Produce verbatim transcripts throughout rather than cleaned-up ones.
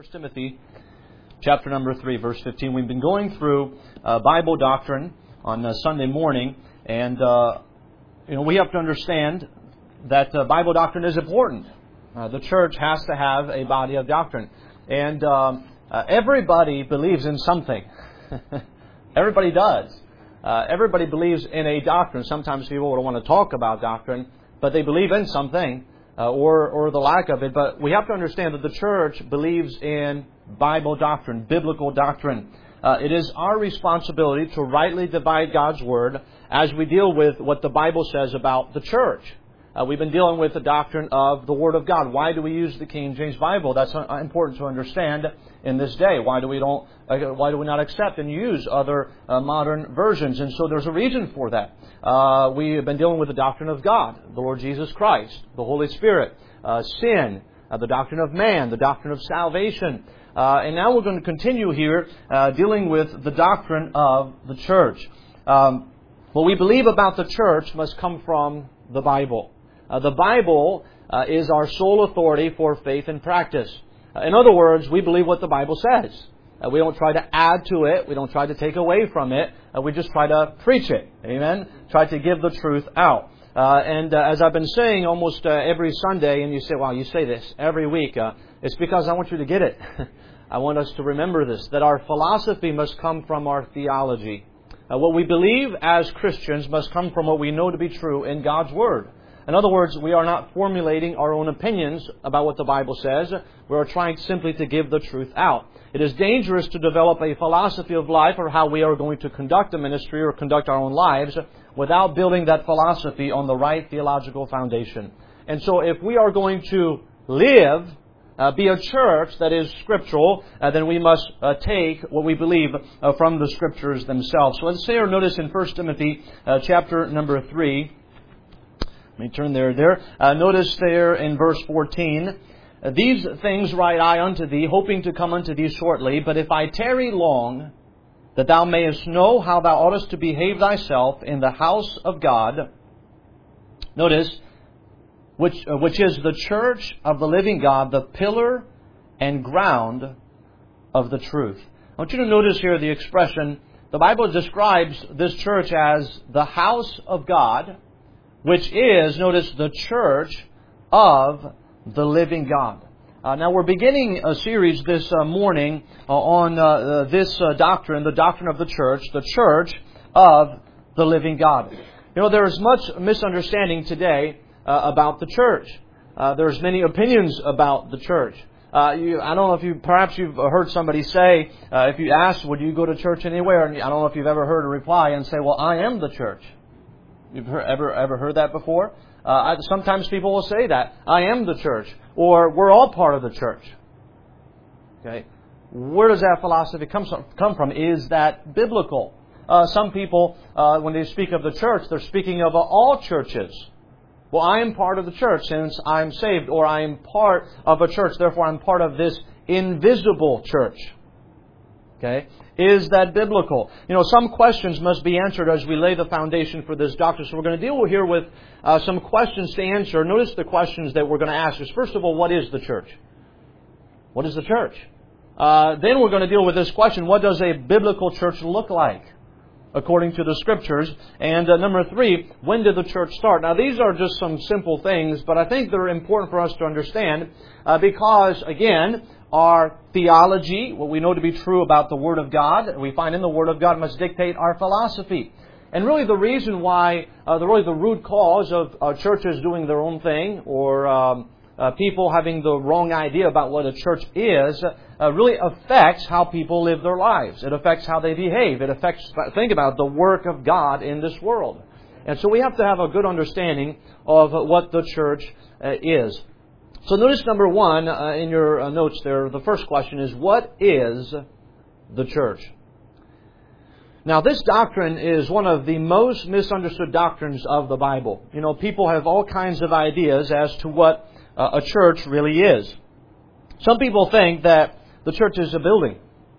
First Timothy chapter number three, verse fifteen. We've been going through uh, Bible doctrine on uh, Sunday morning, and uh, you know we have to understand that uh, Bible doctrine is important. Uh, the church has to have a body of doctrine, and um, uh, everybody believes in something. Everybody does. Uh, everybody believes in a doctrine. Sometimes people don't want to talk about doctrine, but they believe in something. Uh, or, or the lack of it. But we have to understand that the church believes in Bible doctrine, biblical doctrine. Uh, it is our responsibility to rightly divide God's Word as we deal with what the Bible says about the church. Uh, we've been dealing with the doctrine of the Word of God. Why do we use the King James Bible? That's uh, important to understand in this day. Why do we don't? Uh, why do we not accept and use other uh, modern versions? And so there's a reason for that. Uh, we have been dealing with the doctrine of God, the Lord Jesus Christ, the Holy Spirit, uh, sin, uh, the doctrine of man, the doctrine of salvation. Uh, and now we're going to continue here uh, dealing with the doctrine of the church. Um, what we believe about the church must come from the Bible. Uh, the Bible uh, is our sole authority for faith and practice. Uh, in other words, we believe what the Bible says. Uh, we don't try to add to it. We don't try to take away from it. Uh, we just try to preach it. Amen? Try to give the truth out. Uh, and uh, as I've been saying almost uh, every Sunday, and you say, wow, you say this every week. Uh, it's because I want you to get it. I want us to remember this, that our philosophy must come from our theology. Uh, what we believe as Christians must come from what we know to be true in God's Word. In other words, we are not formulating our own opinions about what the Bible says. We are trying simply to give the truth out. It is dangerous to develop a philosophy of life or how we are going to conduct a ministry or conduct our own lives without building that philosophy on the right theological foundation. And so if we are going to live, uh, be a church that is scriptural, uh, then we must uh, take what we believe uh, from the Scriptures themselves. So let's say or notice in First Timothy uh, chapter number three. Let me turn there. There. Uh, notice there in verse fourteen. These things write I unto thee, hoping to come unto thee shortly. But if I tarry long, that thou mayest know how thou oughtest to behave thyself in the house of God. Notice, which uh, which is the church of the living God, the pillar and ground of the truth. I want you to notice here the expression. The Bible describes this church as the house of God, which is, notice, the church of the living God. Uh, now we're beginning a series this uh, morning uh, on uh, uh, this uh, doctrine, the doctrine of the church, the church of the living God. You know, there is much misunderstanding today uh, about the church. Uh, there's many opinions about the church. Uh, you, I don't know if you, perhaps you've heard somebody say, uh, if you ask, would you go to church anywhere? And I don't know if you've ever heard a reply and say, well, I am the church. You've heard, ever ever heard that before? Uh, sometimes people will say that. I am the church. Or we're all part of the church. Okay. Where does that philosophy come from? Come from? Is that biblical? Uh, some people, uh, when they speak of the church, they're speaking of uh, all churches. Well, I am part of the church since I'm saved. Or I am part of a church, therefore I'm part of this invisible church. Okay. Is that biblical? You know, some questions must be answered as we lay the foundation for this doctrine. So we're going to deal here with uh, some questions to answer. Notice the questions that we're going to ask is, first of all, what is the church? What is the church? Uh, then we're going to deal with this question, what does a biblical church look like according to the Scriptures? And uh, number three, when did the church start? Now, these are just some simple things, but I think they're important for us to understand uh, because, again, our theology, what we know to be true about the Word of God, we find in the Word of God, must dictate our philosophy. And really the reason why, uh, the really the root cause of uh, churches doing their own thing, or um, uh, people having the wrong idea about what a church is, uh, really affects how people live their lives. It affects how they behave. It affects, think about the work of God in this world. And so we have to have a good understanding of what the church uh, is. So notice number one uh, in your uh, notes there, the first question is, what is the church? Now this doctrine is one of the most misunderstood doctrines of the Bible. You know, people have all kinds of ideas as to what uh, a church really is. Some people think that the church is a building.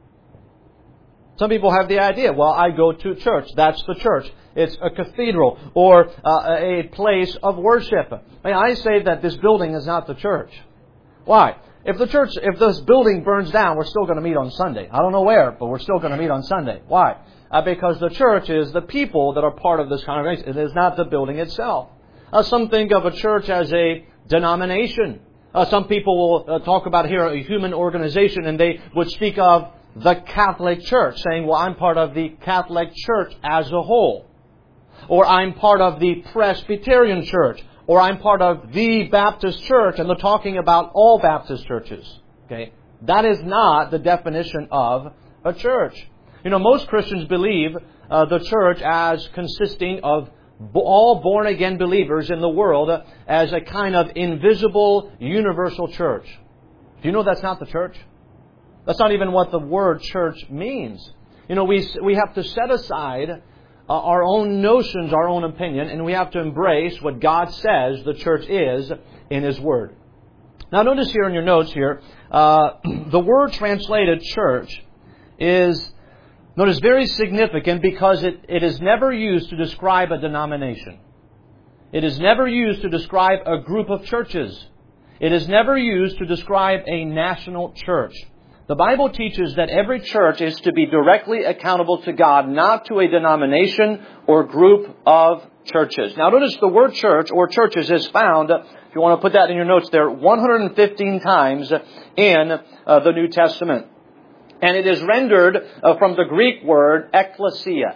Some people have the idea, well, I go to church. That's the church. It's a cathedral or uh, a place of worship. I mean, I say that this building is not the church. Why? If the church, if this building burns down, we're still going to meet on Sunday. I don't know where, but we're still going to meet on Sunday. Why? Uh, because the church is the people that are part of this congregation. It is not the building itself. Uh, some think of a church as a denomination. Uh, some people will uh, talk about here a human organization, and they would speak of the Catholic Church, saying, well, I'm part of the Catholic Church as a whole. Or I'm part of the Presbyterian Church. Or I'm part of the Baptist Church, and they're talking about all Baptist churches. Okay, that is not the definition of a church. You know, most Christians believe uh, the church as consisting of all born-again believers in the world as a kind of invisible, universal church. Do you know that's not the church? That's not even what the word church means. You know, we we have to set aside uh, our own notions, our own opinion, and we have to embrace what God says the church is in His Word. Now notice here in your notes here, uh, the word translated church is, notice, very significant because it, it is never used to describe a denomination. It is never used to describe a group of churches. It is never used to describe a national church. The Bible teaches that every church is to be directly accountable to God, not to a denomination or group of churches. Now notice the word church or churches is found, if you want to put that in your notes there, one hundred fifteen times in uh, the New Testament. And it is rendered uh, from the Greek word ekklesia.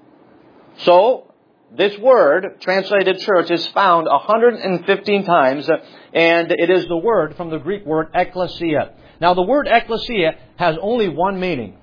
So, this word, translated church, is found one hundred fifteen times, and it is the word from the Greek word ekklesia. Now, the word ekklesia has only one meaning.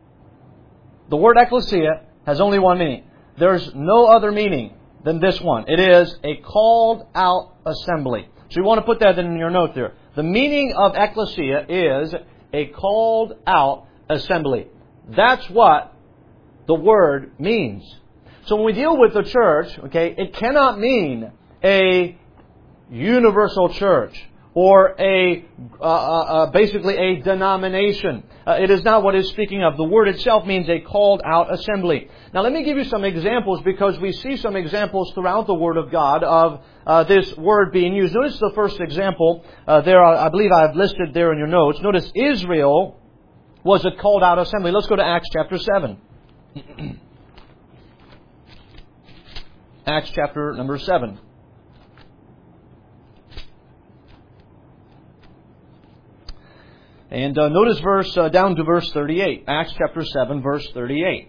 The word ekklesia has only one meaning. There's no other meaning than this one. It is a called out assembly. So you want to put that in your note there. The meaning of ekklesia is a called out assembly. That's what the word means. So when we deal with the church, okay, it cannot mean a universal church or a uh, uh, basically a denomination. Uh, it is not what it's speaking of. The word itself means a called out assembly. Now let me give you some examples, because we see some examples throughout the Word of God of uh, this word being used. Notice the first example uh, there. I believe I've listed there in your notes. Notice Israel was a called out assembly. Let's go to Acts chapter seven. Acts chapter number seven. And uh, notice verse uh, down to verse thirty-eight. Acts chapter seven, verse thirty-eight.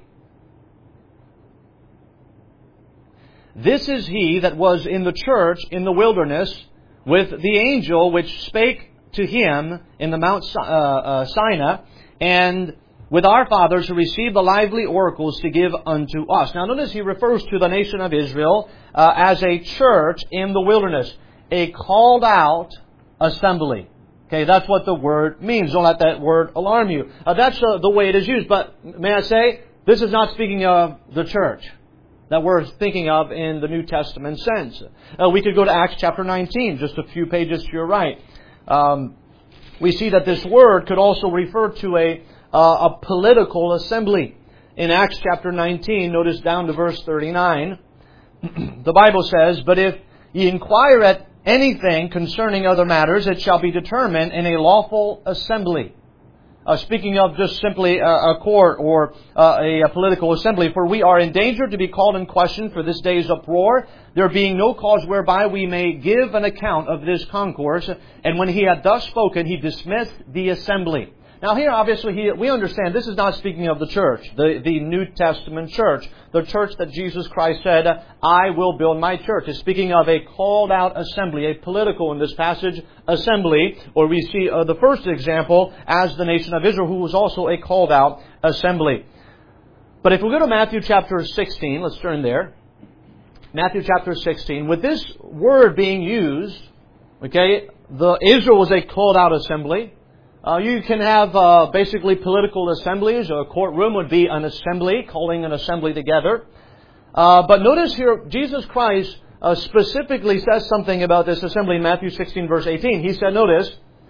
This is he that was in the church in the wilderness with the angel which spake to him in the Mount uh, uh, Sinai, and with our fathers who received the lively oracles to give unto us. Now notice he refers to the nation of Israel uh, as a church in the wilderness, a called out assembly. Okay, that's what the word means. Don't let that word alarm you. Uh, that's uh, the way it is used. But may I say, this is not speaking of the church that we're thinking of in the New Testament sense. Uh, we could go to Acts chapter nineteen, just a few pages to your right. Um, we see that this word could also refer to a uh, a political assembly. In Acts chapter nineteen, notice down to verse thirty-nine, the Bible says, "But if ye inquire at anything concerning other matters, it shall be determined in a lawful assembly." Uh, speaking of just simply a, a court or uh, a, a political assembly. "For we are in danger to be called in question for this day's uproar, there being no cause whereby we may give an account of this concourse. And when he had thus spoken, he dismissed the assembly." Now here, obviously, he, we understand this is not speaking of the church, the, the New Testament church. The church that Jesus Christ said, "I will build my church." It's speaking of a called out assembly, a political, in this passage, assembly. Or we see uh, the first example as the nation of Israel, who was also a called out assembly. But if we go to Matthew chapter sixteen, let's turn there. Matthew chapter sixteen, with this word being used, okay, the Israel was a called out assembly. Uh, you can have uh, basically political assemblies. A courtroom would be an assembly, calling an assembly together. Uh, but notice here, Jesus Christ uh, specifically says something about this assembly in Matthew sixteen, verse eighteen. He said, notice,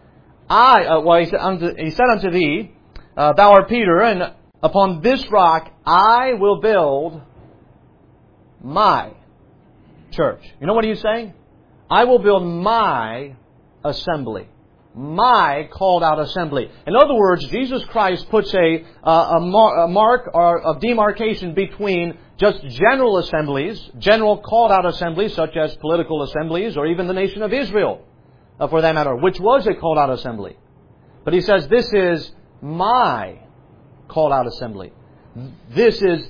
I, uh, well, he said unto, he said unto thee, uh, thou art Peter, and upon this rock I will build my church. You know what he's saying? I will build my assembly. my called out assembly. In other words, Jesus Christ puts a, uh, a, mar- a mark or of demarcation between just general assemblies, general called out assemblies such as political assemblies or even the nation of Israel, uh, for that matter, which was a called out assembly. But He says, this is my called out assembly. This is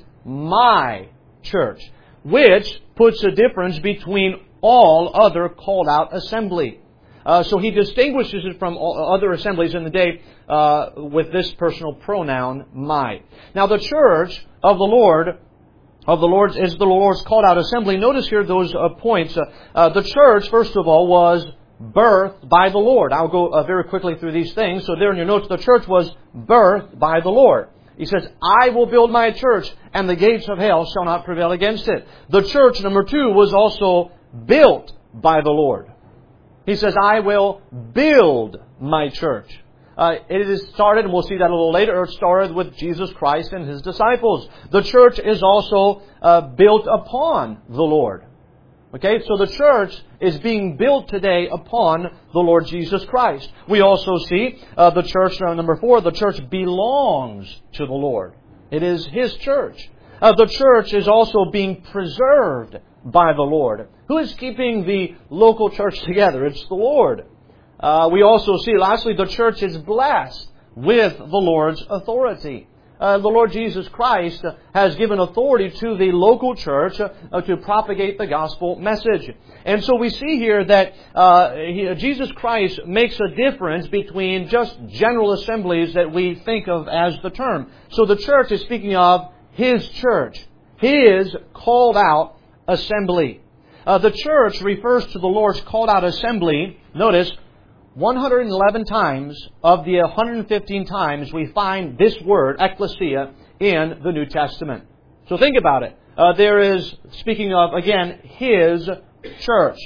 my church, which puts a difference between all other called out assembly. Uh, so He distinguishes it from all other assemblies in the day uh, with this personal pronoun, my. Now the church of the Lord, of the Lord's, is the Lord's called out assembly. Notice here those uh, points. Uh, uh, the church, first of all, was birthed by the Lord. I'll go uh, very quickly through these things. So there in your notes, the church was birthed by the Lord. He says, I will build my church, and the gates of hell shall not prevail against it. The church, number two, was also built by the Lord. He says, I will build my church. Uh, it is started, and we'll see that a little later, it started with Jesus Christ and His disciples. The church is also uh, built upon the Lord. Okay, so the church is being built today upon the Lord Jesus Christ. We also see uh, the church, uh, number four, the church belongs to the Lord. It is His church. Uh, the church is also being preserved by the Lord. Who is keeping the local church together? It's the Lord. Uh, we also see, lastly, the church is blessed with the Lord's authority. Uh, the Lord Jesus Christ has given authority to the local church uh, to propagate the gospel message. And so we see here that uh, he, Jesus Christ makes a difference between just general assemblies that we think of as the term. So the church is speaking of His church, His called out assembly. Uh, the church refers to the Lord's called out assembly, notice, one hundred eleven times of the one hundred fifteen times we find this word, ecclesia, in the New Testament. So think about it. Uh, there is, speaking of, again, His church.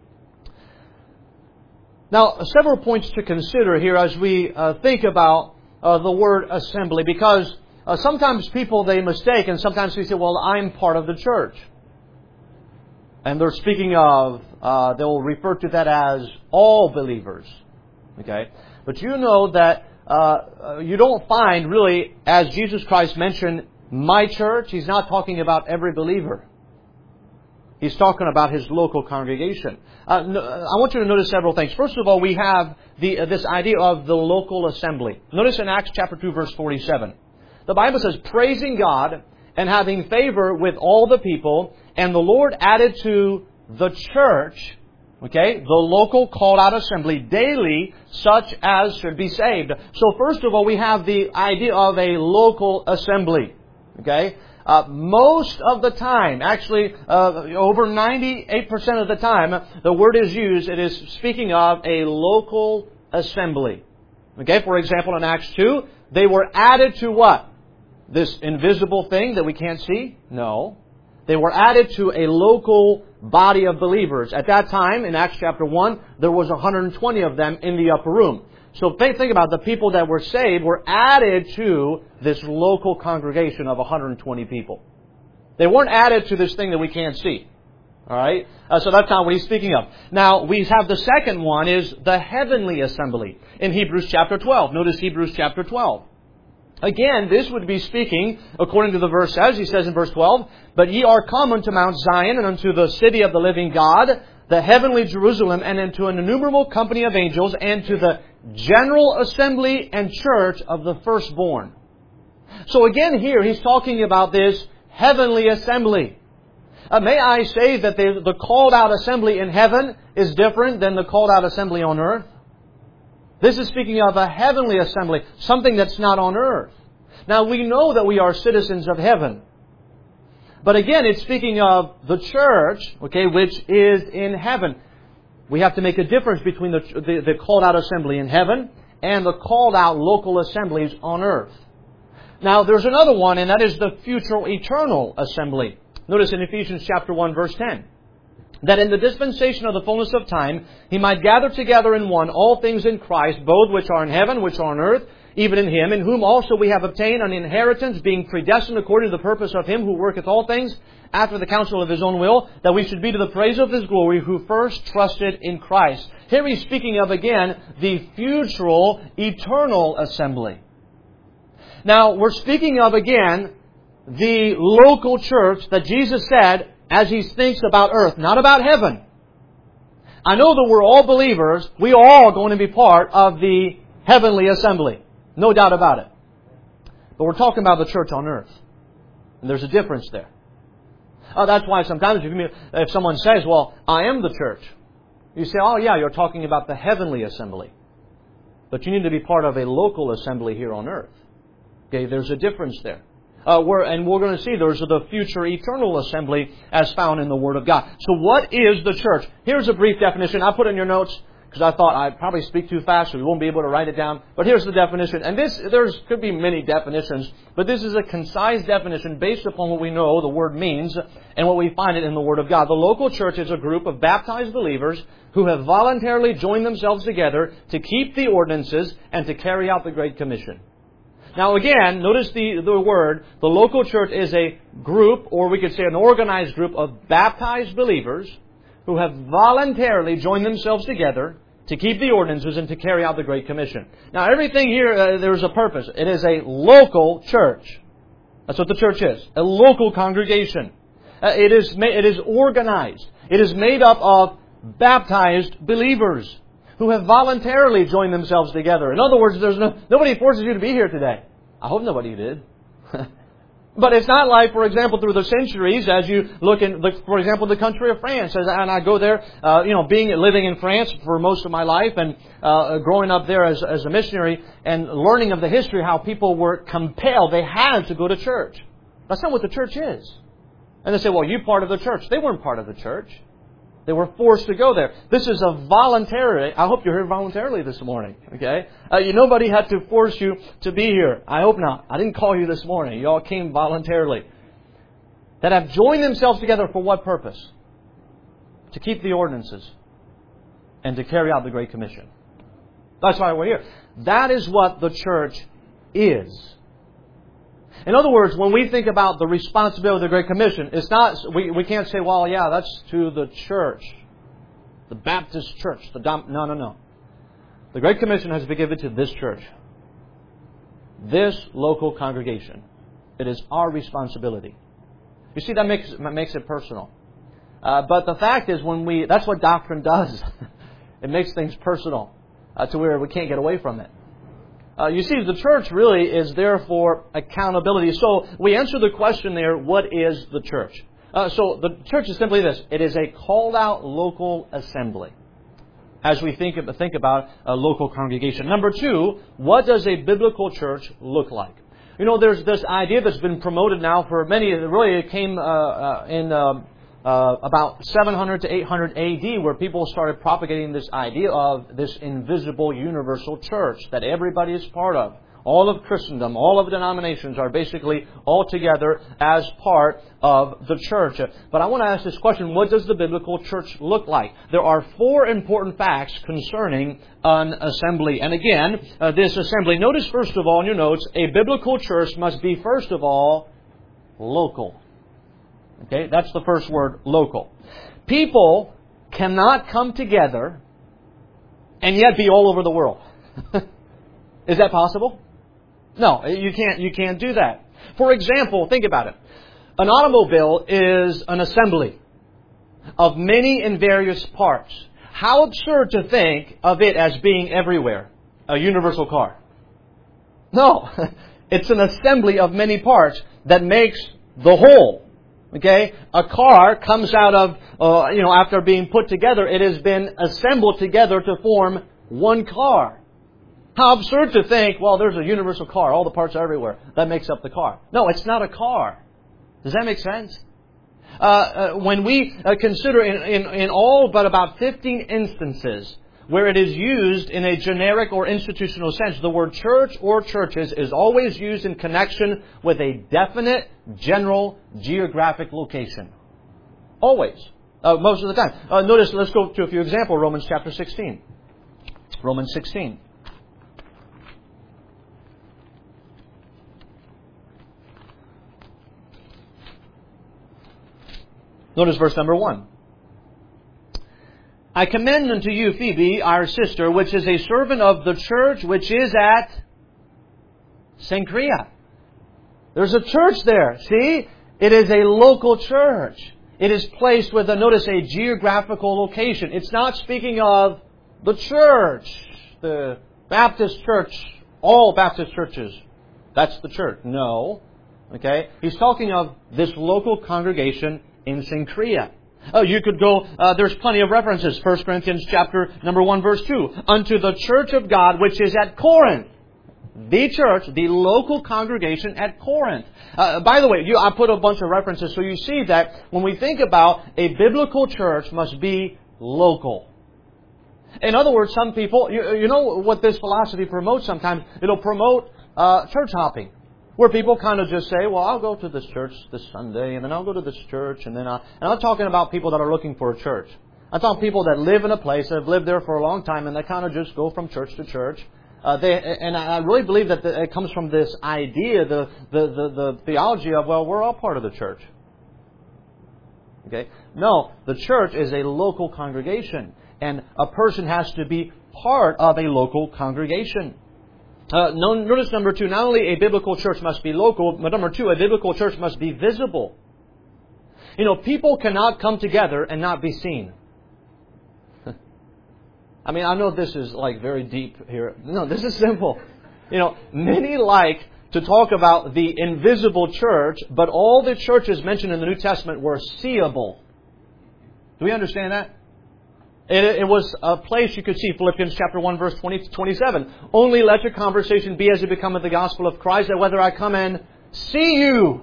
Now, several points to consider here as we uh, think about uh, the word assembly, because uh, sometimes people, they mistake, and sometimes they say, well, I'm part of the church. And they're speaking of, uh, they'll refer to that as all believers. Okay? But you know that uh, you don't find really, as Jesus Christ mentioned, my church, He's not talking about every believer. He's talking about His local congregation. Uh, I want you to notice several things. First of all, we have the, uh, this idea of the local assembly. Notice in Acts chapter two, verse forty-seven. The Bible says, praising God and having favor with all the people, and the Lord added to the church, okay, the local called out assembly, daily such as should be saved. So first of all, we have the idea of a local assembly. Okay? Uh, most of the time, actually uh, over ninety-eight percent of the time, the word is used, it is speaking of a local assembly. Okay, for example, in Acts two, they were added to what? This invisible thing that we can't see? No. They were added to a local body of believers. At that time, in Acts chapter one, there was one hundred twenty of them in the upper room. So think, think about it. The people that were saved were added to this local congregation of one hundred twenty people. They weren't added to this thing that we can't see. All right? Uh, so that's not what he's speaking of. Now, we have the second one is the heavenly assembly in Hebrews chapter twelve. Notice Hebrews chapter twelve. Again, this would be speaking, according to the verse says, he says in verse twelve, but ye are come unto Mount Zion, and unto the city of the living God, the heavenly Jerusalem, and unto an innumerable company of angels, and to the general assembly and church of the firstborn. So again here, he's talking about this heavenly assembly. Uh, may I say that the, the called out assembly in heaven is different than the called out assembly on earth? This is speaking of a heavenly assembly, something that's not on earth. Now, we know that we are citizens of heaven. But again, it's speaking of the church, okay, which is in heaven. We have to make a difference between the, the, the called out assembly in heaven and the called out local assemblies on earth. Now, there's another one, and that is the future eternal assembly. Notice in Ephesians chapter one, verse ten. That in the dispensation of the fullness of time, He might gather together in one all things in Christ, both which are in heaven, which are on earth, even in Him, in whom also we have obtained an inheritance, being predestined according to the purpose of Him who worketh all things, after the counsel of His own will, that we should be to the praise of His glory, who first trusted in Christ. Here he's speaking of, again, the future, eternal assembly. Now, we're speaking of, again, the local church that Jesus said as He thinks about earth, not about heaven. I know that we're all believers. We are all going to be part of the heavenly assembly. No doubt about it. But we're talking about the church on earth. And there's a difference there. Uh, that's why sometimes if, you, if someone says, well, I am the church, you say, oh yeah, you're talking about the heavenly assembly. But you need to be part of a local assembly here on earth. Okay, there's a difference there. Uh, we're, and we're going to see there's the future eternal assembly as found in the Word of God. So what is the church? Here's a brief definition. I put in your notes because I thought I'd probably speak too fast so we won't be able to write it down. But here's the definition. And this, there's could be many definitions, but this is a concise definition based upon what we know the Word means and what we find it in the Word of God. The local church is a group of baptized believers who have voluntarily joined themselves together to keep the ordinances and to carry out the Great Commission. Now again, notice the, the word, the local church is a group, or we could say an organized group of baptized believers who have voluntarily joined themselves together to keep the ordinances and to carry out the Great Commission. Now everything here, uh, there's a purpose. It is a local church. That's what the church is. A local congregation. Uh, it is ma- it is organized. It is made up of baptized believers who have voluntarily joined themselves together. In other words, there's no, nobody forces you to be here today. I hope nobody did. But it's not like, for example, through the centuries, as you look in, the, for example, the country of France, as, and I go there, uh, you know, being living in France for most of my life and uh, growing up there as, as a missionary and learning of the history, how people were compelled, they had to go to church. That's not what the church is. And they say, well, you part of the church. They weren't part of the church. They were forced to go there. This is a voluntary. I hope you're here voluntarily this morning. Okay, uh, you, nobody had to force you to be here. I hope not. I didn't call you this morning. You all came voluntarily. That have joined themselves together for what purpose? To keep the ordinances and to carry out the Great Commission. That's why we're here. That is what the church is. In other words, when we think about the responsibility of the Great Commission, it's not, we, we can't say, well, yeah, that's to the church, the Baptist church. The dom- no, no, no. The Great Commission has been given to this church, this local congregation. It is our responsibility. You see, that makes, that makes it personal. Uh, but the fact is, when we, that's what doctrine does. It makes things personal uh, to where we can't get away from it. Uh, you see, the church really is there for accountability. So we answer the question there, what is the church? Uh, so the church is simply this. It is a called out local assembly. As we think, of, think about a local congregation. Number two, what does a biblical church look like? You know, there's this idea that's been promoted now for many, really it came uh, uh, in... Um, Uh, about seven hundred to eight hundred A D, where people started propagating this idea of this invisible universal church that everybody is part of. All of Christendom, all of denominations are basically all together as part of the church. But I want to ask this question, what does the biblical church look like? There are four important facts concerning an assembly. And again, uh, this assembly, notice first of all in your notes, a biblical church must be first of all local. Okay, that's the first word, local. People cannot come together and yet be all over the world. Is that possible? No, you can't, you can't do that. For example, think about it. An automobile is an assembly of many and various parts. How absurd to think of it as being everywhere. A universal car. No, it's an assembly of many parts that makes the whole. Okay, a car comes out of, uh, you know, after being put together, it has been assembled together to form one car. How absurd to think, well, there's a universal car, all the parts are everywhere. That makes up the car. No, it's not a car. Does that make sense? Uh, uh, when we uh, consider in, in, in all but about fifteen instances where it is used in a generic or institutional sense, the word church or churches is always used in connection with a definite, general, geographic location. Always. Uh, most of the time. Uh, notice, let's go to a few examples. Romans chapter sixteen. Romans sixteen. Notice verse number one. I commend unto you Phoebe, our sister, which is a servant of the church, which is at Cenchrea. There's a church there. See? It is a local church. It is placed with, a, notice, a geographical location. It's not speaking of the church, the Baptist church, all Baptist churches. That's the church. No. Okay? He's talking of this local congregation in Cenchrea. Oh, you could go, uh, there's plenty of references. First Corinthians chapter number one, verse two. Unto the church of God which is at Corinth. The church, the local congregation at Corinth. Uh, by the way, you, I put a bunch of references so you see that when we think about a biblical church must be local. In other words, some people, you, you know what this philosophy promotes sometimes? It'll promote uh, church hopping. Where people kind of just say, well, I'll go to this church this Sunday, and then I'll go to this church, and then I'll... And I'm not talking about people that are looking for a church. I'm talking people that live in a place, that have lived there for a long time, and they kind of just go from church to church. Uh, they, and I really believe that the, it comes from this idea, the, the, the, the theology of, well, we're all part of the church. Okay? No, the church is a local congregation, and a person has to be part of a local congregation. Uh, notice number two, not only a biblical church must be local, but number two, a biblical church must be visible. You know, people cannot come together and not be seen. I mean, I know this is like very deep here. No, this is simple. You know, many like to talk about the invisible church, but all the churches mentioned in the New Testament were seeable. Do we understand that? It, it was a place you could see, Philippians chapter one, verse twenty to twenty-seven. Only let your conversation be as it becometh the gospel of Christ, that whether I come and see you.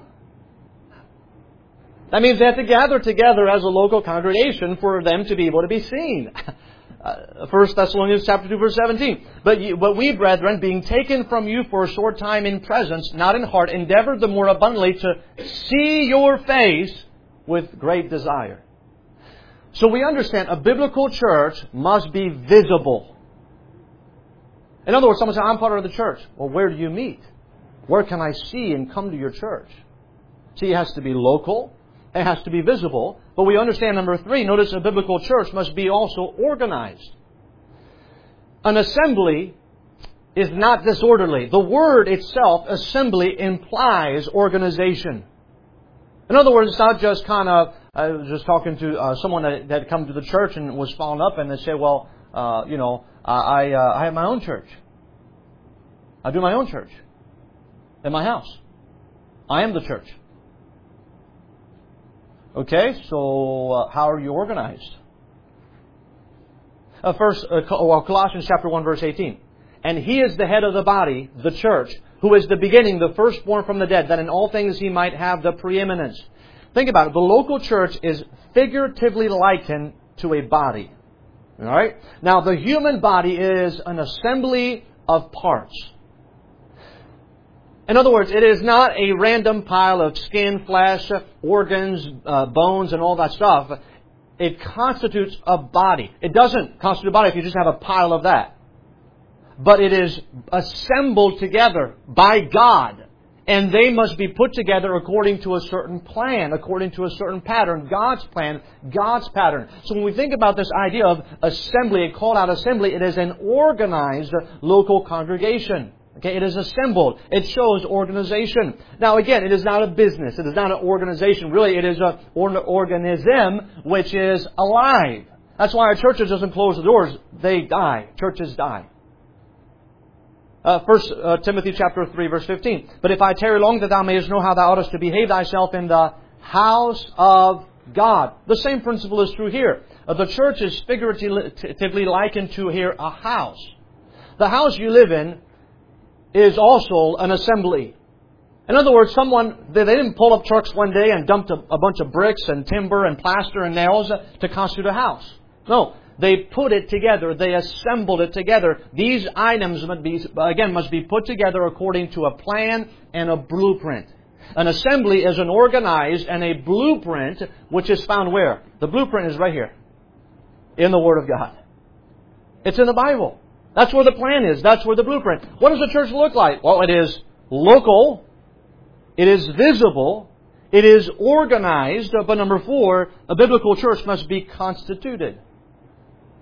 That means they have to gather together as a local congregation for them to be able to be seen. Uh, First Thessalonians chapter two, verse seventeen. But, you, but we, brethren, being taken from you for a short time in presence, not in heart, endeavored the more abundantly to see your face with great desire. So we understand a biblical church must be visible. In other words, someone says, I'm part of the church. Well, where do you meet? Where can I see and come to your church? See, it has to be local. It has to be visible. But we understand, number three, notice a biblical church must be also organized. An assembly is not disorderly. The word itself, assembly, implies organization. In other words, it's not just kind of, I was just talking to uh, someone that, that had come to the church and was following up, and they said, well, uh, you know, I, uh, I have my own church. I do my own church in my house. I am the church. Okay, so uh, how are you organized? Uh, first, uh, well, Colossians chapter one, verse eighteen. And He is the head of the body, the church, who is the beginning, the firstborn from the dead, that in all things He might have the preeminence. Think about it. The local church is figuratively likened to a body. All right? Now, the human body is an assembly of parts. In other words, it is not a random pile of skin, flesh, organs, uh, bones, and all that stuff. It constitutes a body. It doesn't constitute a body if you just have a pile of that. But it is assembled together by God. And they must be put together according to a certain plan, according to a certain pattern. God's plan, God's pattern. So when we think about this idea of assembly, a called out assembly, it is an organized local congregation. Okay, it is assembled. It shows organization. Now again, it is not a business. It is not an organization. Really, it is an organism which is alive. That's why our churches doesn't close the doors. They die. Churches die. Uh, First uh, Timothy chapter three, verse fifteen. But if I tarry long, that thou mayest know how thou oughtest to behave thyself in the house of God. The same principle is true here. Uh, the church is figuratively likened to here a house. The house you live in is also an assembly. In other words, someone, they, they didn't pull up trucks one day and dumped a, a bunch of bricks and timber and plaster and nails to constitute a house. No, they put it together. They assembled it together. These items, must be, again, must be put together according to a plan and a blueprint. An assembly is an organized and a blueprint which is found where? The blueprint is right here. In the Word of God. It's in the Bible. That's where the plan is. That's where the blueprint. What does the church look like? Well, it is local. It is visible. It is organized. But number four, a biblical church must be constituted.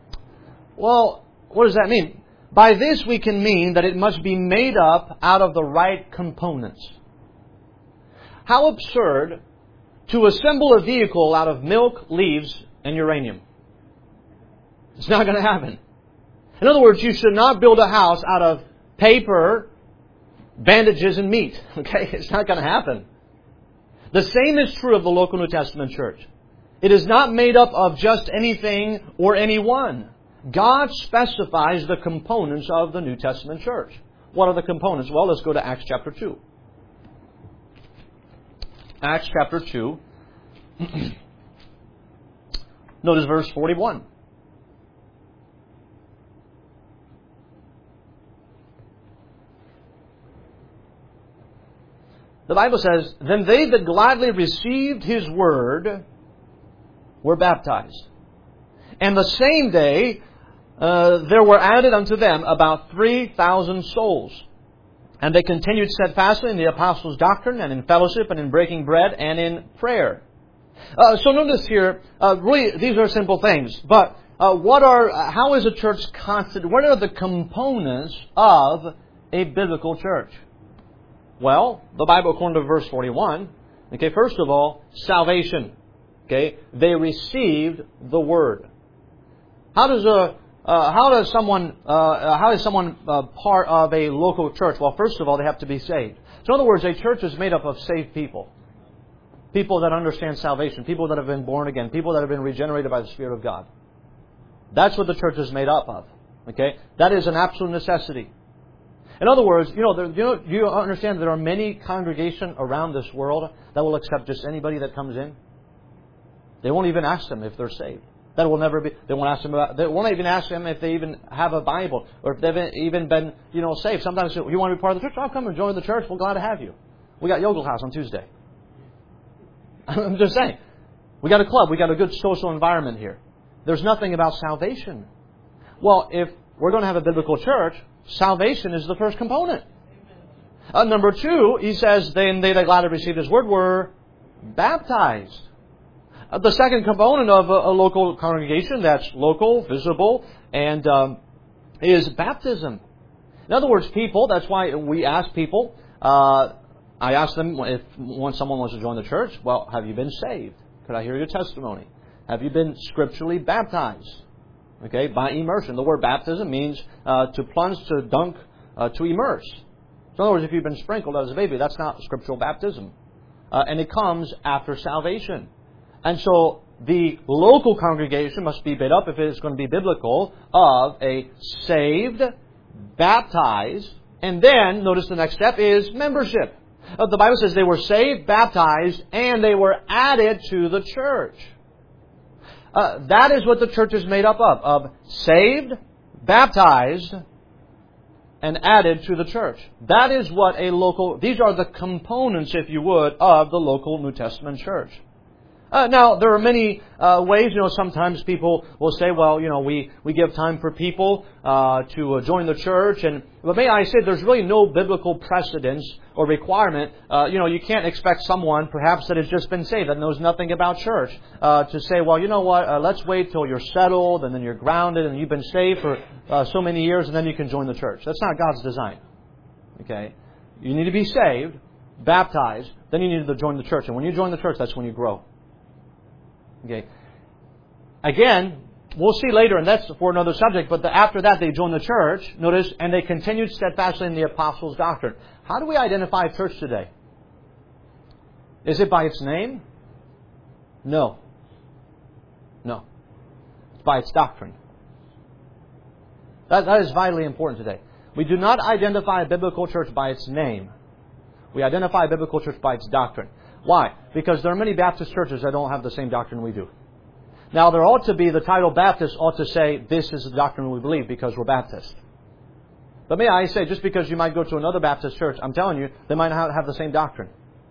Well, what does that mean? By this we can mean that it must be made up out of the right components. How absurd to assemble a vehicle out of milk, leaves, and uranium. It's not going to happen. In other words, you should not build a house out of paper, bandages, and meat. Okay? It's not going to happen. The same is true of the local New Testament church. It is not made up of just anything or anyone. God specifies the components of the New Testament church. What are the components? Well, let's go to Acts chapter two. Acts chapter two. Notice verse forty-one. The Bible says, "Then they that gladly received His word were baptized. And the same day uh, there were added unto them about three thousand souls. And they continued steadfastly in the apostles' doctrine, and in fellowship, and in breaking bread, and in prayer." Uh, so notice here, uh, really, these are simple things. But uh, what are? How is a church constituted? What are the components of a biblical church? Well, the Bible, according to verse forty-one, okay, first of all, salvation. Okay, they received the word. How does a uh, how does someone uh, how is someone uh, part of a local church? Well, first of all, they have to be saved. So, in other words, a church is made up of saved people, people that understand salvation, people that have been born again, people that have been regenerated by the Spirit of God. That's what the church is made up of. Okay, that is an absolute necessity. In other words, you know, there, you know, you understand there are many congregations around this world that will accept just anybody that comes in. They won't even ask them if they're saved. That will never be. They won't ask them about. They won't even ask them if they even have a Bible or if they've even been, you know, saved. Sometimes you want to be part of the church. I'll come and join the church. We're glad to have you. We got Yoga House on Tuesday. I'm just saying. We got a club. We got a good social environment here. There's nothing about salvation. Well, if we're going to have a biblical church, salvation is the first component. Uh, number two, he says, then they that gladly received His word were baptized. Uh, the second component of a, a local congregation that's local, visible, and um, is baptism. In other words, people, that's why we ask people, uh, I ask them if when someone wants to join the church, well, have you been saved? Could I hear your testimony? Have you been scripturally baptized? Okay, by immersion. The word baptism means uh, to plunge, to dunk, uh, to immerse. So in other words, if you've been sprinkled as a baby, that's not scriptural baptism. Uh, and it comes after salvation. And so the local congregation must be made up, if it is going to be biblical, of a saved, baptized, and then, notice the next step is membership. Uh, the Bible says they were saved, baptized, and they were added to the church. Uh, that is what the church is made up of. Of saved, baptized, and added to the church. That is what a local... These are the components, if you would, of the local New Testament church. Uh, now, there are many uh, ways. You know, sometimes people will say, well, you know, we, we give time for people uh, to uh, join the church. And but may I say, there's really no biblical precedence or requirement. Uh, you know, you can't expect someone, perhaps that has just been saved, that knows nothing about church, uh, to say, well, you know what, uh, let's wait till you're settled and then you're grounded and you've been saved for uh, so many years and then you can join the church. That's not God's design. Okay? You need to be saved, baptized, then you need to join the church. And when you join the church, that's when you grow. Okay. Again, we'll see later, and that's for another subject, but the, after that they joined the church, notice, and they continued steadfastly in the apostles' doctrine. How do we identify a church today? Is it by its name? No. No. It's by its doctrine. That, that is vitally important today. We do not identify a biblical church by its name. We identify a biblical church by its doctrine. Why? Because there are many Baptist churches that don't have the same doctrine we do. Now, there ought to be, the title Baptist ought to say, this is the doctrine we believe because we're Baptist. But may I say, just because you might go to another Baptist church, I'm telling you, they might not have the same doctrine.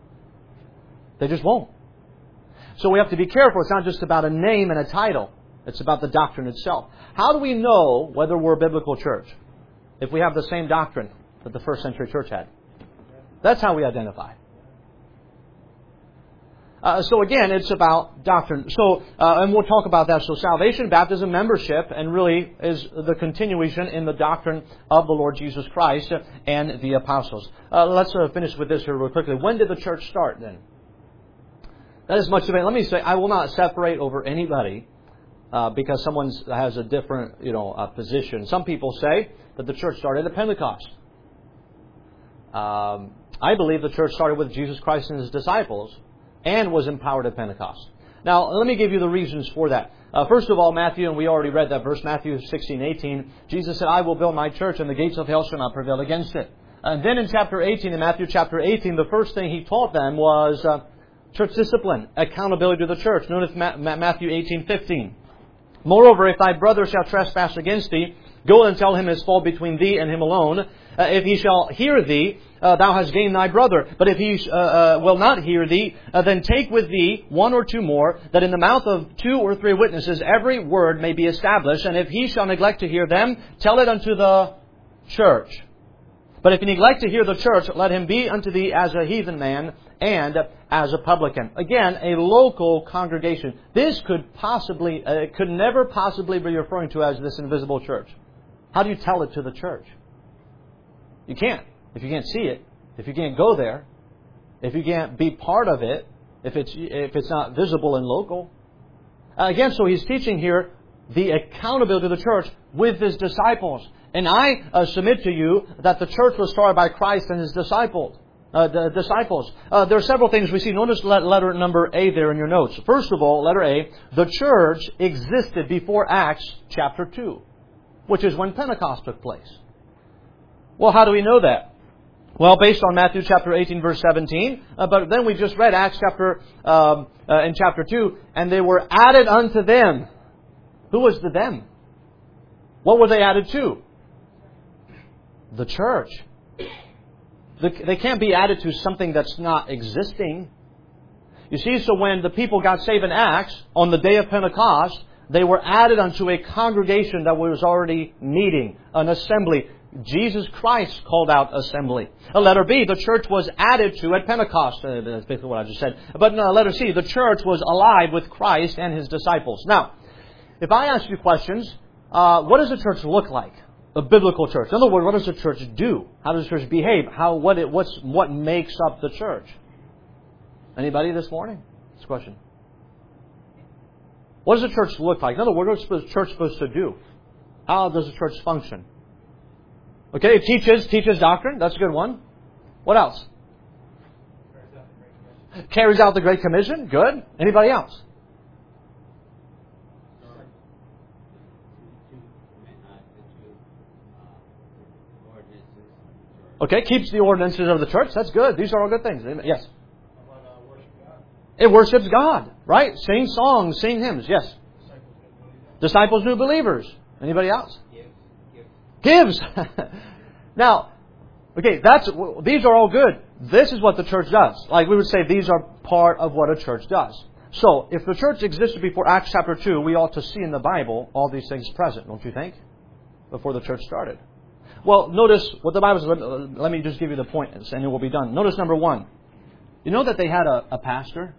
They just won't. So we have to be careful. It's not just about a name and a title. It's about the doctrine itself. How do we know whether we're a biblical church? If we have the same doctrine that the first century church had. That's how we identify. Uh, so again, it's about doctrine. So, uh, and we'll talk about that. So salvation, baptism, membership, and really is the continuation in the doctrine of the Lord Jesus Christ and the apostles. Uh, let's uh, finish with this here real quickly. When did the church start then? That is much of it. Let me say, I will not separate over anybody uh, because someone has a different, you know, uh, position. Some people say that the church started at Pentecost. Um, I believe the church started with Jesus Christ and His disciples and was empowered at Pentecost. Now, let me give you the reasons for that. Uh, first of all, Matthew, and we already read that verse, Matthew sixteen eighteen, Jesus said, I will build my church and the gates of hell shall not prevail against it. And then in chapter eighteen, in Matthew chapter eighteen, the first thing He taught them was uh, church discipline, accountability to the church. Notice Matthew eighteen fifteen. Moreover, if thy brother shall trespass against thee, go and tell him his fault between thee and him alone. Uh, if he shall hear thee, uh, thou hast gained thy brother. But if he uh, uh, will not hear thee, uh, then take with thee one or two more, that in the mouth of two or three witnesses every word may be established. And if he shall neglect to hear them, tell it unto the church. But if he neglect to hear the church, let him be unto thee as a heathen man and as a publican. Again, a local congregation. This could possibly, uh, could never possibly be referring to as this invisible church. How do you tell it to the church? You can't. If you can't see it, if you can't go there, if you can't be part of it, if it's if it's not visible and local. Uh, again, so he's teaching here the accountability of the church with His disciples. And I uh, submit to you that the church was started by Christ and His disciples. Uh, the disciples. Uh, there are several things we see. Notice letter number A there in your notes. First of all, letter A, the church existed before Acts chapter two, which is when Pentecost took place. Well, how do we know that? Well, based on Matthew chapter eighteen, verse seventeen. Uh, but then we just read Acts chapter um, uh, in chapter two, and they were added unto them. Who was the them? What were they added to? The church. The, they can't be added to something that's not existing. You see, so when the people got saved in Acts, on the day of Pentecost, they were added unto a congregation that was already meeting, an assembly. Jesus Christ called out assembly. Uh, letter B, the church was added to at Pentecost. Uh, that's basically what I just said. But no, letter C, the church was alive with Christ and His disciples. Now, if I ask you questions, uh, what does a church look like? A biblical church. In other words, what does the church do? How does the church behave? How what it what's what makes up the church? Anybody this morning? This question. What does the church look like? In other words, what is the church supposed to do? How does the church function? Okay, it teaches, teaches doctrine. That's a good one. What else? Carries out the Great Commission. Good. Anybody else? Okay, keeps the ordinances of the church. That's good. These are all good things. Yes. It worships God, right? Sing songs, sing hymns. Yes. Disciples, new believers. Anybody else? Gives. Now, okay, that's these are all good. This is what the church does. Like we would say, these are part of what a church does. So, if the church existed before Acts chapter two, we ought to see in the Bible all these things present, don't you think? Before the church started. Well, notice what the Bible says. Let me just give you the point, and it will be done. Notice number one. You know that they had a, a pastor?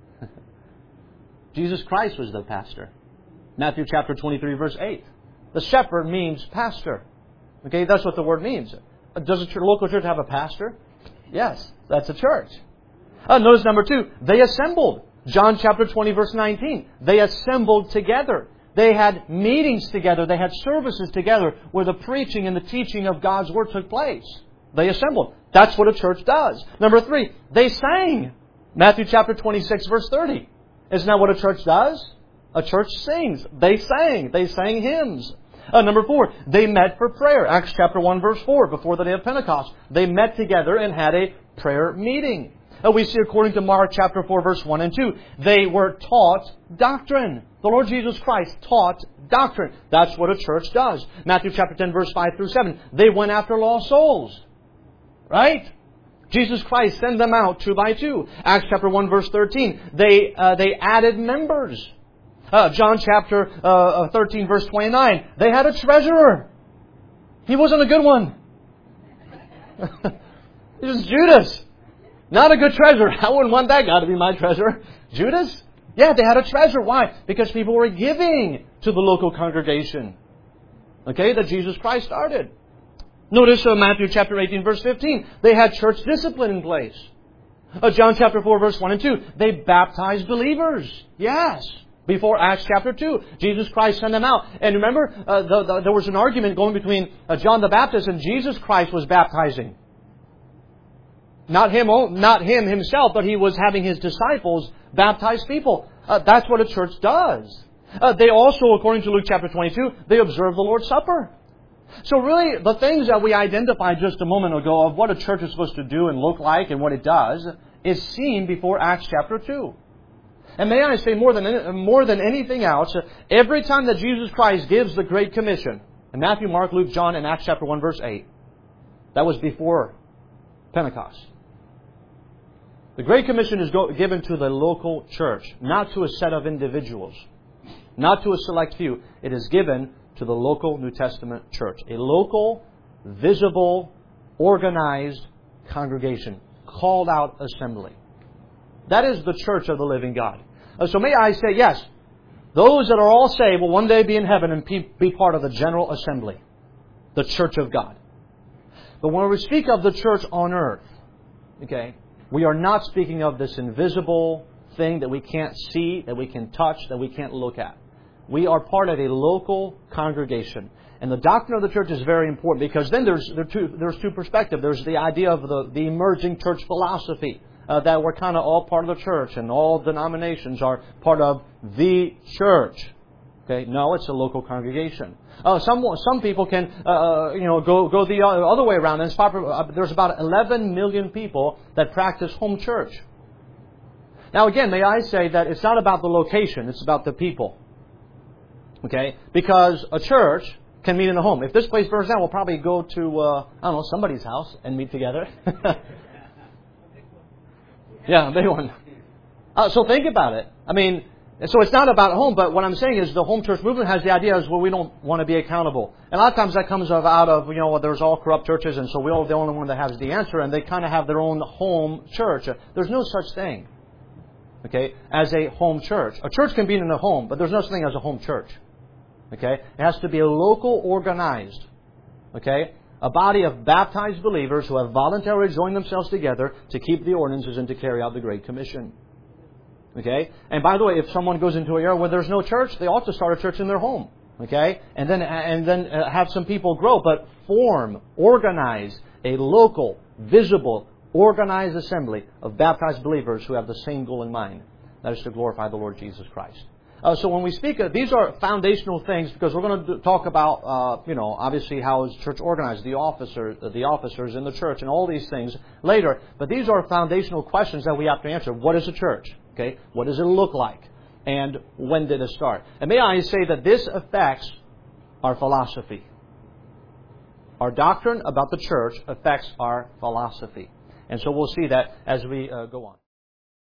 Jesus Christ was the pastor. Matthew chapter twenty-three, verse eight. The shepherd means pastor. Okay, that's what the word means. Does a local church have a pastor? Yes, that's a church. Uh, notice number two, they assembled. John chapter twenty, verse nineteen. They assembled together. They had meetings together. They had services together where the preaching and the teaching of God's Word took place. They assembled. That's what a church does. Number three, they sang. Matthew chapter twenty-six, verse thirty. Isn't that what a church does? A church sings. They sang. They sang hymns. Uh, number four, they met for prayer. Acts chapter one, verse four, before the day of Pentecost. They met together and had a prayer meeting. Uh, we see according to Mark chapter four, verse one and two, they were taught doctrine. The Lord Jesus Christ taught doctrine. That's what a church does. Matthew chapter ten, verse five through seven, they went after lost souls. Right? Jesus Christ sent them out two by two. Acts chapter one, verse thirteen, they uh, they added members. Uh, John chapter uh, thirteen, verse twenty-nine, they had a treasurer. He wasn't a good one. It was Judas. Not a good treasure. I wouldn't want that guy to be my treasurer. Judas? Yeah, they had a treasure. Why? Because people were giving to the local congregation. Okay, that Jesus Christ started. Notice uh, Matthew chapter eighteen, verse fifteen. They had church discipline in place. Uh, John chapter four, verse one and two. They baptized believers. Yes. Before Acts chapter two. Jesus Christ sent them out. And remember, uh, the, the, there was an argument going between uh, John the Baptist and Jesus Christ was baptizing. Not him, not him himself, but he was having his disciples baptize people. Uh, that's what a church does. Uh, they also, according to Luke chapter twenty-two, they observe the Lord's Supper. So really, the things that we identified just a moment ago of what a church is supposed to do and look like and what it does is seen before Acts chapter two. And may I say, more than more than anything else, every time that Jesus Christ gives the Great Commission, in Matthew, Mark, Luke, John, and Acts chapter one, verse eight, that was before Pentecost. The Great Commission is go- given to the local church, not to a set of individuals, not to a select few. It is given to the local New Testament church. A local, visible, organized congregation. Called out assembly. That is the church of the living God. Uh, so may I say, yes, those that are all saved will one day be in heaven and be part of the general assembly. The church of God. But when we speak of the church on earth, okay, we are not speaking of this invisible thing that we can't see, that we can touch, that we can't look at. We are part of a local congregation. And the doctrine of the church is very important because then there's there two, there's two perspectives. There's the idea of the, the emerging church philosophy, uh, that we're kind of all part of the church and all denominations are part of the church. Okay, no, it's a local congregation. Uh, some some people can uh, you know go go the other way around. And it's popular, uh, there's about eleven million people that practice home church. Now again, may I say that it's not about the location; it's about the people. Okay, because a church can meet in a home. If this place burns down, we'll probably go to uh, I don't know somebody's house and meet together. Yeah, a big one. Uh, so think about it. I mean. So it's not about home, but what I'm saying is the home church movement has the idea is, well, we don't want to be accountable. And a lot of times that comes out of, you know, there's all corrupt churches, and so we're the only one that has the answer, and they kind of have their own home church. There's no such thing, okay, as a home church. A church can be in a home, but there's no such thing as a home church, okay? It has to be a local organized, okay, a body of baptized believers who have voluntarily joined themselves together to keep the ordinances and to carry out the Great Commission. Okay? And by the way, if someone goes into an area where there's no church, they ought to start a church in their home. Okay? And then and then have some people grow, but form, organize a local, visible, organized assembly of baptized believers who have the same goal in mind. That is to glorify the Lord Jesus Christ. Uh, so when we speak of, these are foundational things because we're going to talk about, uh, you know, obviously how is church organized, the officers, the officers in the church, and all these things later. But these are foundational questions that we have to answer. What is a church? Okay, what does it look like? And when did it start? And may I say that this affects our philosophy. Our doctrine about the church affects our philosophy. And so we'll see that as we uh, go on.